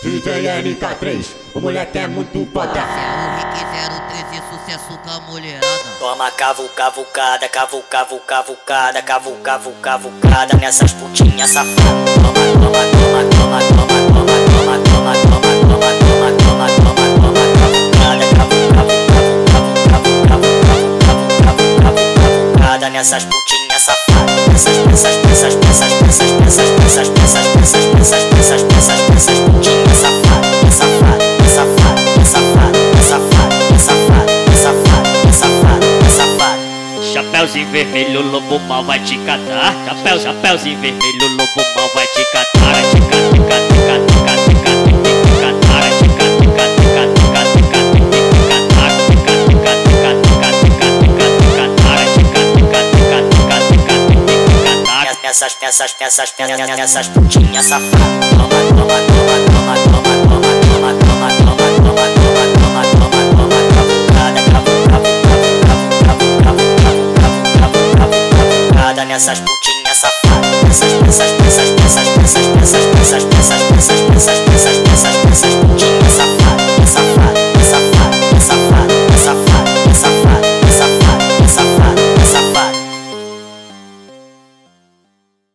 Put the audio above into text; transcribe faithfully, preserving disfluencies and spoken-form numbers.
D J N K três, o moleque é muito foda. É o Rick zero três, sucesso com a mulherada. Toma cavu, cavucada, cavu, cavu, cavucada, cavu, cavu, cavucada nessas putinhas safadas. Toma, toma, toma, toma, toma, toma, toma, toma, toma, toma, toma, toma, toma, toma, cavucada, cavu, cavu, cavu, cavu, cavu, cavu, cavu, cavu, cavucada nessas putinhas safadas. Essas, essas, essas, essas, essas, essas, essas, essas, essas, essas, essas, essas, essas putinhas safadas, safadas, safadas, safadas, safadas, safadas, safadas, safadas, safadas. Chapeuzinho vermelho, lobo mal vai te catar. Chapéu, chapeuzinho vermelho, lobo mal vai te catar. Vai te catar, te catar, te catar, te catar, te catar. Vai te catar, te catar, te catar, te catar, te catar, te catar. Te catar, te catar, te catar, te catar, te catar, te catar. Vai te catar, te catar, te catar, te catar, te catar, te catar. Essas, essas, essas, essas, essas putinhas safadas. Toma, toma, toma, toma, toma, toma, toma, toma, toma, toma, toma, toma, toma, toma, cavucada, cavu, cavu, cavu, cavu, cavu, cavu, cavu, cavu, cavu, cavucada nessas putinhas safadas. Essas, essas, essas